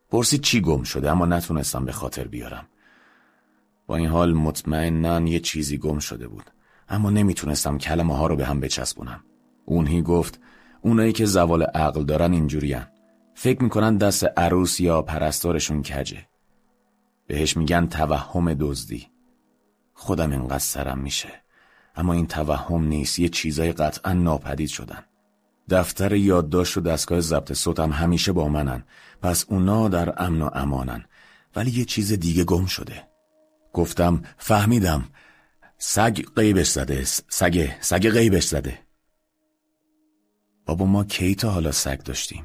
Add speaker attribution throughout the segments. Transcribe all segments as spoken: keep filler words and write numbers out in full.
Speaker 1: پرسید چی گم شده، اما نتونستم به خاطر بیارم. با این حال مطمئناً یه چیزی گم شده بود، اما نمیتونستم کلمه ها رو به هم بچسبونم. اونهی گفت اونایی که زوال عقل دارن اینجورین، فکر میکنن دست عروس یا پرستارشون کجه. بهش میگن توهم دزدی. خودم اینقدر سرم میشه، اما این توهم نیست، یه چیزای قطعا ناپدید شدن. دفتر یادداشت و دستگاه ضبط صوتم همیشه با منن، پس اونا در امن و امانن، ولی یه چیز دیگه گم شده. گفتم فهمیدم، سگ غیبش زده، سگ سگ غیبش زده. بابا ما کی تا حالا سگ داشتیم؟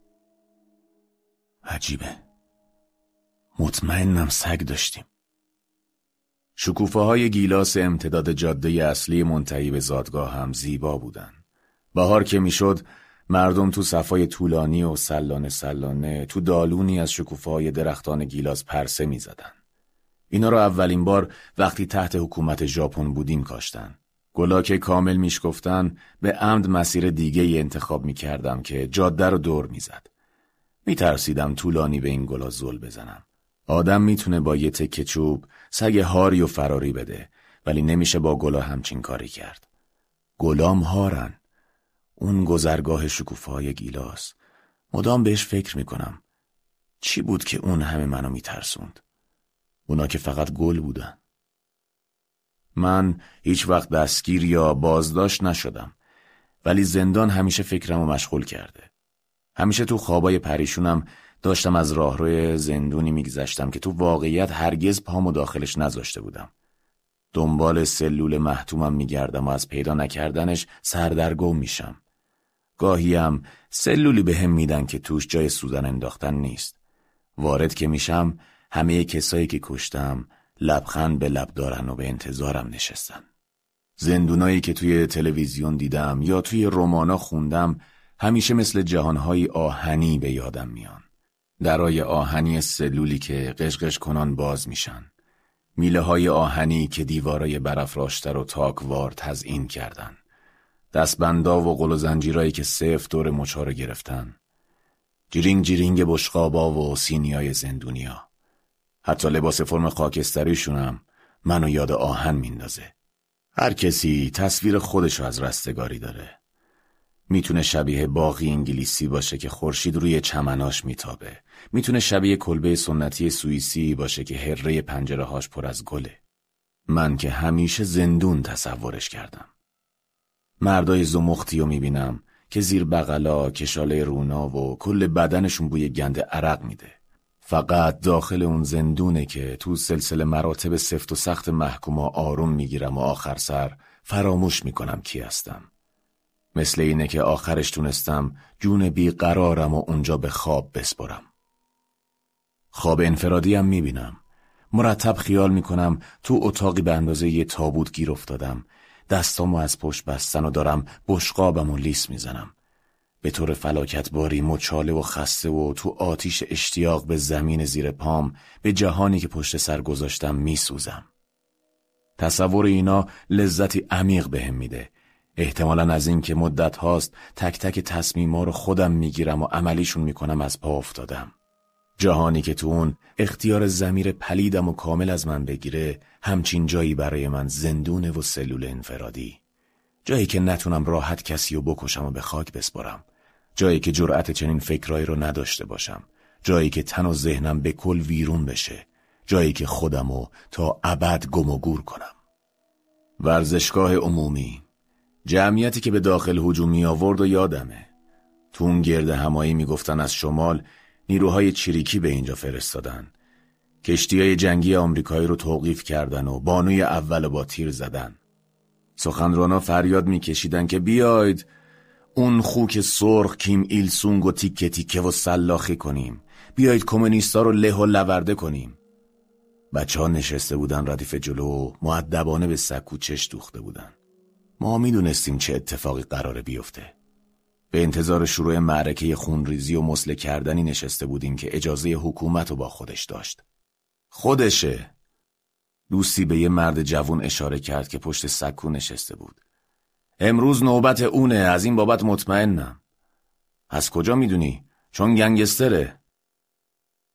Speaker 1: عجیبه، مطمئنم سگ داشتیم. شکوفه های گیلاس امتداد جاده اصلی منتهی به زادگاه هم زیبا بودن. بهار که میشد مردم تو صفای طولانی و سلانه سلانه تو دالونی از شکوفه های درختان گیلاس پرسه می زدن. اینا رو اولین بار وقتی تحت حکومت ژاپن بودیم کاشتن. گلا که کامل میشکفتن به عمد مسیر دیگه ای انتخاب می کردم که جاده رو دور می زد. می ترسیدم طولانی به این گلا زل بزنم. آدم میتونه با یه تکه چوب سگ هاری و فراری بده، ولی نمیشه با گلا همچین کاری کرد. گلام هارن. اون گذرگاه شکوفه‌های گیلاس، مدام بهش فکر میکنم. چی بود که اون همه منو میترسوند؟ اونا که فقط گل بودن. من هیچ وقت دستگیر یا بازداشت نشدم، ولی زندان همیشه فکرمو مشغول کرده. همیشه تو خوابای پریشونم داشتم از راهروی زندونی میگذشتم که تو واقعیت هرگز پامو داخلش نذاشته بودم. دنبال سلول محتومم میگردم و از پیدا نکردنش سردرگم میشم. گاهیم سلولی به هم میدن که توش جای سوزن انداختن نیست. وارد که میشم همه کسایی که کشتم لبخند به لب دارن و به انتظارم نشستن. زندونایی که توی تلویزیون دیدم یا توی رمانا خوندم همیشه مثل جهانهای آهنی به یادم میان. درای آهنی سلولی که قشقش کنان باز میشن. میله های آهنی که دیوارای برافراشته رو تاکوار تزیین کردن. دستبندا و قل و زنجیرایی که صفر دور مچا رو گرفتن. جیرینگ جیرینگ بشقابا و سینیای زندونیا. حتی لباس فرم خاکستریشونم منو یاد آهن میندازه. هر کسی تصویر خودشو از رستگاری داره. میتونه شبیه باغی انگلیسی باشه که خورشید روی چمناش میتابه. میتونه شبیه کلبه سنتی سوئیسی باشه که هره پنجره‌هاش پر از گله. من که همیشه زندون تصورش کردم. مردای زمختیو میبینم که زیر بغلا کشاله رونا و کل بدنشون بوی گند عرق میده. فقط داخل اون زندونه که تو سلسله مراتب سفت و سخت محکوما آروم میگیرم و آخر سر فراموش میکنم کی هستم. مثل اینه که آخرش تونستم جون بی قرارم و اونجا به خواب بسپرم. خواب انفرادی هم میبینم. مرتب خیال میکنم تو اتاقی به اندازه یه تابوت گیر افتادم. دستامو از پشت بستن و دارم بشقابمو لیس میزنم. به طور فلاکتباری مچاله و خسته و تو آتیش اشتیاق به زمین زیر پام، به جهانی که پشت سر گذاشتم میسوزم. تصور اینا لذتی عمیق بهم میده. احتمالاً از این که مدت هاست تک تک تصمیما رو خودم میگیرم و عملیشون میکنم از پا افتادم. جهانی که تو اون اختیار ضمیر پلیدم و کامل از من بگیره، همچین جایی برای من زندونه و سلول انفرادی. جایی که نتونم راحت کسی رو بکشم و به خاک بسپارم. جایی که جرأت چنین فکرایی رو نداشته باشم. جایی که تن و ذهنم به کل ویرون بشه. جایی که خودمو تا ابد گم و گور کنم. ورزشگاه عمومی، جمعیتی که به داخل هجوم می آورد و یادمه. تو اون گرد همایی میگفتن از شمال نیروهای چریکی به اینجا فرستادن. کشتیهای جنگی آمریکایی رو توقیف کردن و بانوی اول با تیر زدن. سخنرانا فریاد میکشیدن که بیاید اون خوک سرخ کیم ایل سونگ و تیکه تیکه و سلاخی کنیم. بیایید کمونیستا رو له و لورده کنیم. بچه ها نشسته بودن ردیف جلو، مؤدبانه به سکو چش دوخته بودن. ما میدونستیم چه اتفاقی قراره بیفته. به انتظار شروع معرکه خونریزی و مسله کردنی نشسته بودیم که اجازه حکومت رو با خودش داشت. خودشه. دوستی به یه مرد جوان اشاره کرد که پشت سکو نشسته بود. امروز نوبت اونه، از این بابت مطمئنم. از کجا میدونی؟ چون گنگستره.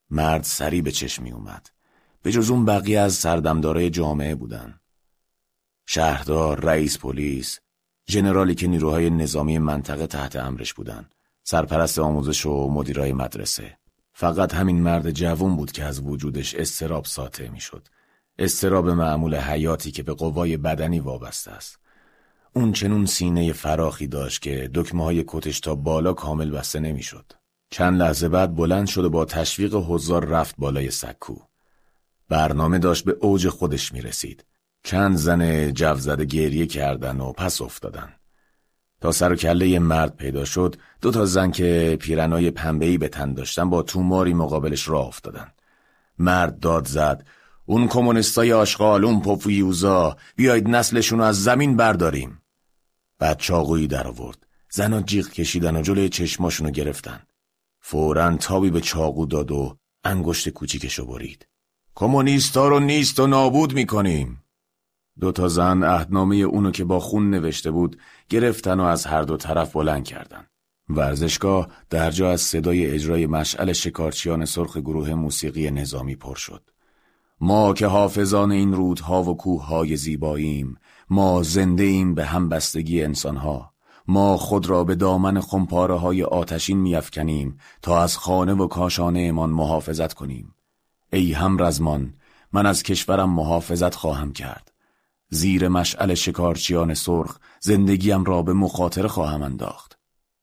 Speaker 1: مرد سری به چشم می اومد. به جز اون بقیه از سردمدارای جامعه بودن. شهردار، رئیس پلیس، ژنرالی که نیروهای نظامی منطقه تحت امرش بودن، سرپرست آموزش و مدیرای مدرسه. فقط همین مرد جوان بود که از وجودش اضطراب ساطع می شد. اضطراب معمول حیاتی که به قوای بدنی وابسته است. اون چنون سینه فراخی داشت که دکمه های کتش تا بالا کامل بسته نمی شد. چند لحظه بعد بلند شد و با تشویق حضار رفت بالای سکو. برنامه داشت به اوج خودش می رسید. چند زن جوزده گریه کردن و پس افتادن. تا سر و کله مرد پیدا شد، دو تا زن که پیرنای پنبه‌ای به تن داشتن با توماری مقابلش راه افتادن. مرد داد زد: اون کمونیستای آشغال، اون پوفیوزا، بیایید نسلشونو از زمین برداریم. بعد چاقویی در آورد. زنا جیغ کشیدن و جلوی چشماشونو گرفتن. فوراً تابی به چاقو داد و انگشت کوچیکشو برید. کمونیستا رو نیست و نابود میکنیم. دو تا زن عهدنامه اونو که با خون نوشته بود گرفتن و از هر دو طرف بلند کردن. ورزشگاه درجا از صدای اجرای مشعل شکارچیان سرخ گروه موسیقی نظامی پر شد. ما که حافظان این رودها و کوههای زیباییم، ما زنده ایم به همبستگی انسانها. ما خود را به دامن خمپاره های آتشین میافکنیم تا از خانه و کاشانه امان محافظت کنیم. ای همرزمان، من از کشورم محافظت خواهم کرد. زیر مشعل شکارچیان سرخ زندگیم را به مخاطره خواهم انداخت.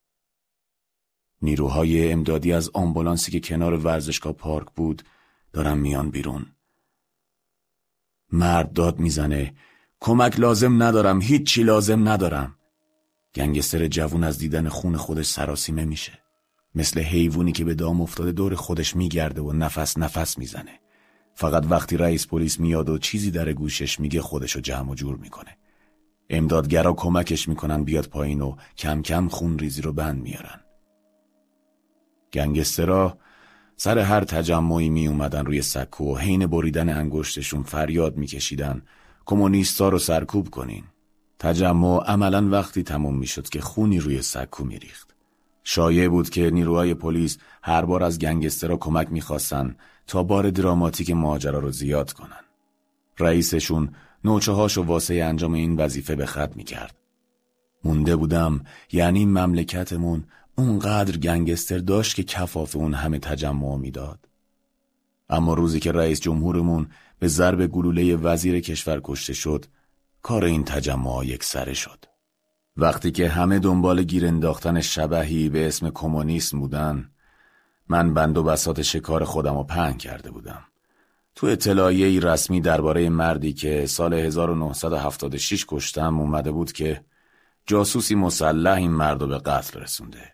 Speaker 1: نیروهای امدادی از آمبولانسی که کنار ورزشگاه پارک بود دارن میان بیرون. مرد داد میزنه: کمک لازم ندارم، هیچی لازم ندارم. گنگستر جوون از دیدن خون خودش سراسیمه میشه. مثل حیوانی که به دام افتاده دور خودش میگرده و نفس نفس میزنه. فقط وقتی رئیس پلیس میاد و چیزی در گوشش میگه خودشو جمع و جور میکنه. امدادگرا کمکش میکنن بیاد پایین و کم کم خون ریزی رو بند میارن. گنگسترا سر هر تجمعی می اومدن روی سکو و حین بریدن انگشتشون فریاد میکشیدن: کمونیستا رو سرکوب کنین. تجمع عملاً وقتی تموم میشد که خونی روی سکو میریخت. شایع بود که نیروهای پلیس هر بار از گنگسترا کمک میخواستن تا بار دراماتیک ماجرا رو زیاد کنن. رئیسشون نوچه‌هاشو واسه انجام این وظیفه به خط میکرد. مونده بودم یعنی مملکتمون اونقدر گنگستر داشت که کفاف اون همه تجمع میداد. اما روزی که رئیس جمهورمون به ضرب گلوله وزیر کشور کشته شد، کار این تجمع یک سره شد. وقتی که همه دنبال گیر انداختن شبحی به اسم کمونیسم بودن، من بند و بساط شکار خودم رو پهن کرده بودم. تو اطلاعیه‌ای رسمی درباره مردی که سال هزار و نهصد و هفتاد و شش کشتم اومده بود که جاسوسی مسلح این مرد رو به قتل رسونده.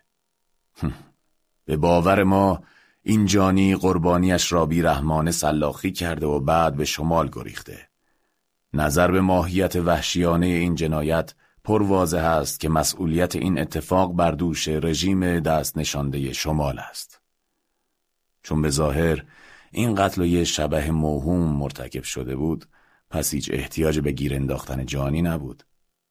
Speaker 1: به باور ما این جانی قربانیش را بیرحمانه سلاخی کرده و بعد به شمال گریخته. نظر به ماهیت وحشیانه این جنایت پر واضح است که مسئولیت این اتفاق بر دوش رژیم دست نشانده شمال است. چون به ظاهر این قتل و یه شبح موهوم مرتکب شده بود، پس هیچ احتیاج به گیر انداختن جانی نبود.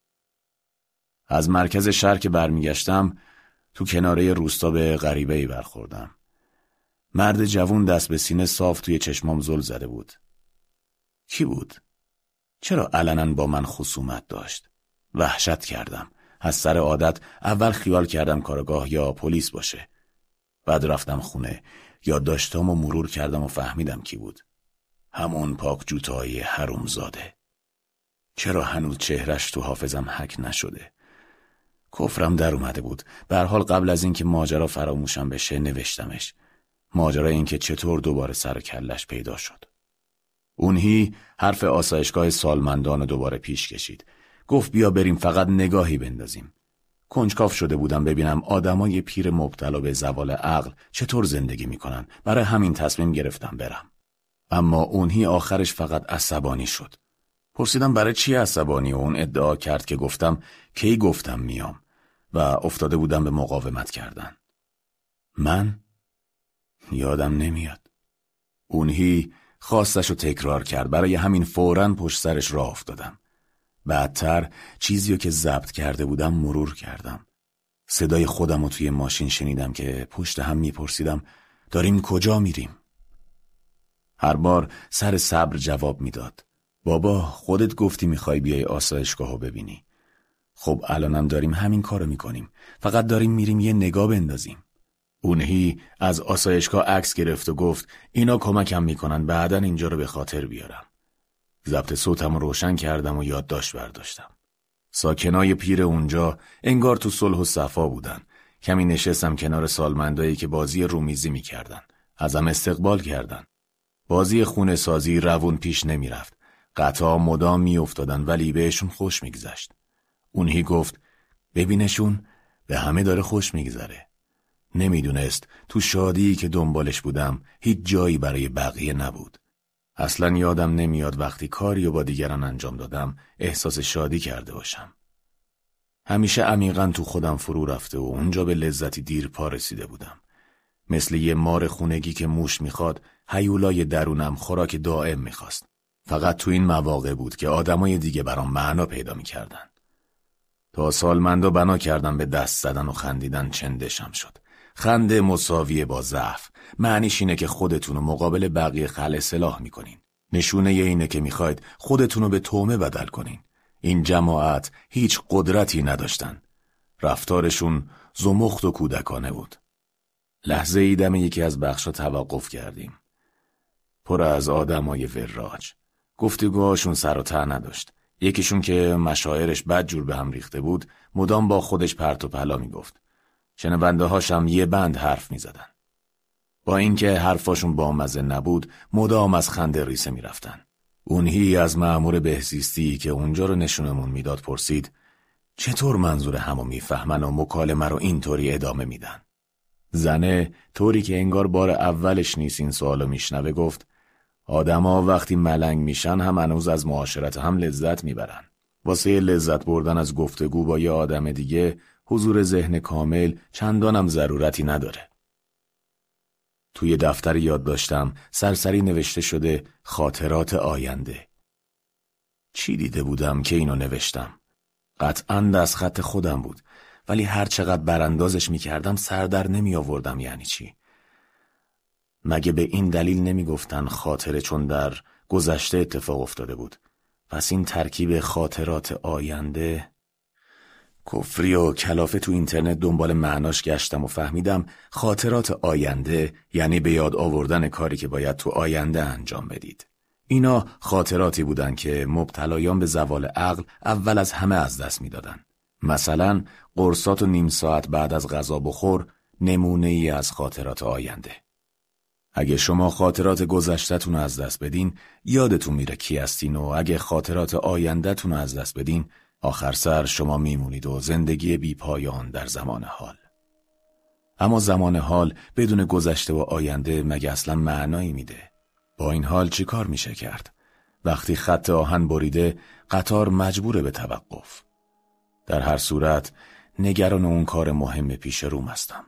Speaker 1: از مرکز شهر که برمیگشتم، تو کناره روستا به غریبه‌ای برخوردم. مرد جوون دست به سینه صاف توی چشمام زل زده بود. کی بود؟ چرا علنا با من خصومت داشت؟ وحشت کردم. از سر عادت اول خیال کردم کارگاه یا پلیس باشه. بعد رفتم خونه، یادداشتامو مرور کردم و فهمیدم کی بود. همون پاک جوتای حرومزاده. چرا هنوز چهرش تو حافظم حک نشده؟ کفرم در اومده بود. به هر حال قبل از اینکه ماجرا فراموشم بشه نوشتمش. ماجرا این که چطور دوباره سر کلش پیدا شد. اونهی حرف آسایشگاه سالمندان دوباره پیش کشید. گفت بیا بریم فقط نگاهی بندازیم. کنجکاو شده بودم ببینم آدمای پیر مبتلا به زوال عقل چطور زندگی میکنن. برای همین تصمیم گرفتم برم. اما اونهی آخرش فقط عصبانی شد. پرسیدم برای چی عصبانی و اون ادعا کرد که گفتم کی گفتم میام و افتاده بودم به مقاومت کردن. من؟ یادم نمیاد. اونهی خواستشو تکرار کرد. برای همین فوراً پشت سرش راه افتادم. بعدتر چیزیو که ضبط کرده بودم مرور کردم. صدای خودمو توی ماشین شنیدم که پشت هم میپرسیدم داریم کجا میریم؟ هر بار سر صبر جواب میداد. بابا خودت گفتی میخوای بیای آسایشگاهو ببینی. خب الانم داریم همین کارو میکنیم. فقط داریم میریم یه نگاه بندازیم. اونهی از آسایشگاه عکس گرفت و گفت اینا کمکم میکنن بعداً اینجا رو به خاطر بیارم. ضبط صوتم رو روشن کردم و یادداشت برداشتم. ساکنای پیر اونجا انگار تو صلح و صفا بودن. کمی نشستم کنار سالمندایی که بازی رومیزی میکردن. ازم استقبال کردن. بازی خونه سازی روون پیش نمیرفت. قطعا مدام میافتادن ولی بهشون خوش میگذشت. اونهی گفت ببینشون به همه داره خوش میگذره. نمیدونست تو شادی که دنبالش بودم هیچ جایی برای بقیه نبود. اصلا یادم نمیاد وقتی کاری و با دیگران انجام دادم احساس شادی کرده باشم. همیشه عمیقاً تو خودم فرو رفته و اونجا به لذتی دیر پا رسیده بودم. مثل یه مار خونگی که موش میخواد، هیولای درونم خوراک دائم میخواست. فقط تو این مواقع بود که آدمای دیگه برام معنا پیدا میکردن. تا سالمندا بنا کردم به دست زدن و خندیدن چندشم شد. خنده مساویه با ضعف. معنیش اینه که خودتونو مقابل بقیه خلع سلاح میکنین. نشونه اینه که میخواید خودتونو به تومه بدل کنین. این جماعت هیچ قدرتی نداشتن. رفتارشون زمخت و کودکانه بود. لحظه ای دم یکی از بخشا توقف کردیم. پر از آدمای وراج. گفتگوهاشون سر و ته نداشت. یکیشون که مشاعرش بدجور به هم ریخته بود مدام با خودش پرت و پلا میگفت. شنونده هاشم یه بند حرف میزدن. با اینکه حرفاشون بامزه نبود مدام از خنده ریسه میرفتن. اونهی از مأمور بهزیستی که اونجا رو نشونمون میداد پرسید چطور منظور همو میفهمن و مکالمه رو اینطوری ادامه میدن؟ زنه طوری که انگار بار اولش نیست این سوالو میشنوه گفت آدما وقتی ملنگ میشن هم هنوز از معاشرت هم لذت میبرن. واسه لذت بردن از گفتگو با یه آدم دیگه حضور ذهن کامل چندانم ضرورتی نداره. توی دفتر یادداشتم سرسری نوشته شده خاطرات آینده. چی دیده بودم که اینو نوشتم؟ قطعاً دست خط خودم بود، ولی هر چقدر براندازش میکردم سر در نمی آوردم. یعنی چی؟ مگه به این دلیل نمی گفتن خاطره چون در گذشته اتفاق افتاده بود؟ پس این ترکیب خاطرات آینده؟ کفری و کلافه تو اینترنت دنبال معناش گشتم و فهمیدم خاطرات آینده یعنی به یاد آوردن کاری که باید تو آینده انجام بدید. اینا خاطراتی بودن که مبتلایان به زوال عقل اول از همه از دست میدادن. مثلا قرصات و نیم ساعت بعد از غذا بخور نمونه ای از خاطرات آینده. اگه شما خاطرات گذشته‌تون از دست بدین یادتون میره کی هستین و اگه خاطرات آینده‌تون از دست بدین آخر سر شما میمونید و زندگی بی پایان در زمان حال. اما زمان حال بدون گذشته و آینده مگه اصلا معنایی میده؟ با این حال چی کار میشه کرد؟ وقتی خط آهن بریده قطار مجبوره به توقف. در هر صورت نگران اون کار مهم پیش روم هستم.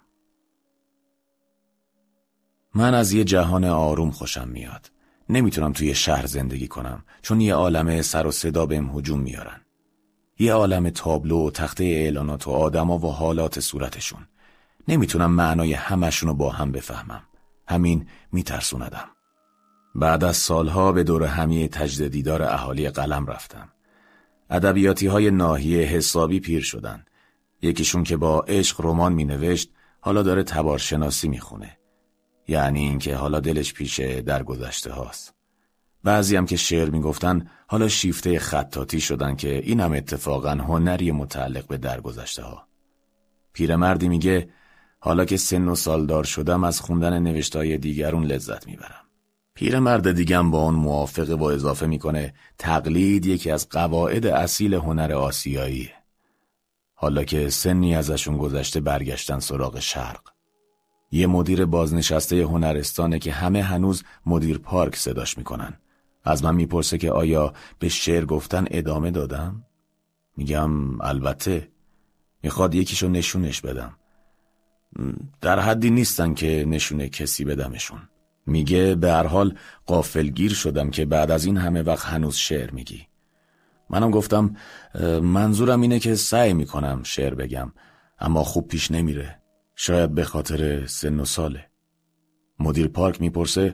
Speaker 1: من از یه جهان آروم خوشم میاد. نمیتونم توی شهر زندگی کنم چون یه عالمه سر و صدا بهم هجوم میارن. یه عالم تابلو و تخته اعلانات و آدما و حالات صورتشون. نمیتونم معنای همشونو با هم بفهمم. همین میترسوندم. بعد از سالها به دور همی تجدید دیدار اهالی قلم رفتم. ادبیاتی های ناحیه حسابی پیر شدن. یکیشون که با عشق رمان مینوشت حالا داره تبارشناسی میخونه. یعنی اینکه حالا دلش پیشه در گذشته هاست. بعضی هم که شعر میگفتن حالا شیفته خطاطی شدن که این هم اتفاقا هنری متعلق به درگذشته ها. پیرمردی میگه حالا که سن و سالدار شدم از خوندن نوشته‌های دیگرون لذت میبرم. پیرمرد دیگم با اون موافقه و اضافه میکنه تقلید یکی از قواعد اصیل هنر آسیاییه. حالا که سنی ازشون گذشته برگشتن سراغ شرق. یه مدیر بازنشسته هنرستانه که همه هنوز مدیر پارک صداش میکنن. از من میپرسه که آیا به شعر گفتن ادامه دادم؟ میگم البته. میخواد یکیشو نشونش بدم. در حدی نیستن که نشونه کسی بدمشون. میگه به هر حال غافلگیر شدم که بعد از این همه وقت هنوز شعر میگی. منم گفتم منظورم اینه که سعی میکنم شعر بگم اما خوب پیش نمیره. شاید به خاطر سن و ساله. مدیر پارک میپرسه